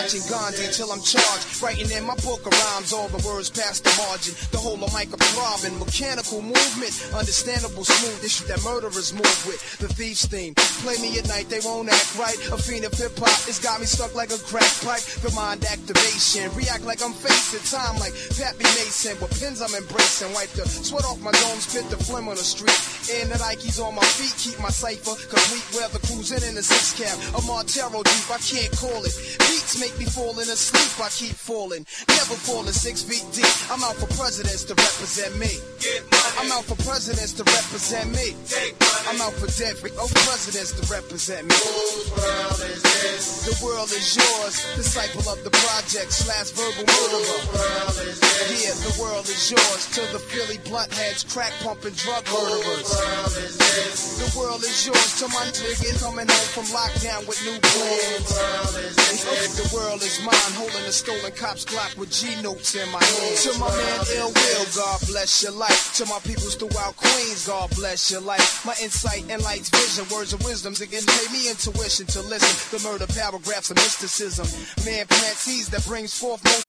watching Gandhi till I'm charged. Writing in my book of rhymes, all the words past the margin. The whole of mic throbbing, mechanical movement, understandable smooth issue that murderers move with. The thief's theme, play me at night, they won't act right. A fiend of hip hop, it's got me stuck like a crack pipe. The mind activation, react like I'm facing time like Pappy Mason. With pins I'm embracing, wipe the sweat off my dome, spit the phlegm on the street. And the Nikes on my feet, keep my cipher complete. Weather cruising in a six cab, a Montero Jeep, I can't call it. Beats make me falling asleep, I keep falling. Never falling 6 feet deep. I'm out for presidents to represent me. I'm out for presidents to represent me. I'm out for dead presidents to represent me. Whose world is this? The world is yours. Disciple of the project / verbal murderer. Whose world is this? Yeah, the world is yours. To the Philly blunt heads, crack pumping drug murderers. Whose world is this? The world is yours. To my niggas coming home from lockdown with new plans. Whose world is this? The world is mine, holding a stolen cop's Glock with G notes in my hand. To my man Ill Will, God bless your life. To my peoples throughout Queens, God bless your life. My insight and light's vision, words of wisdom that can pay me intuition to listen. The murder paragraphs of mysticism. Man plants seeds that brings forth more